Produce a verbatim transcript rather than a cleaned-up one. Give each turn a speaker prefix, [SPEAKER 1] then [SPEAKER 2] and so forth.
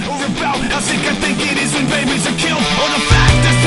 [SPEAKER 1] or about how sick I think it is when babies are killed, or the fact that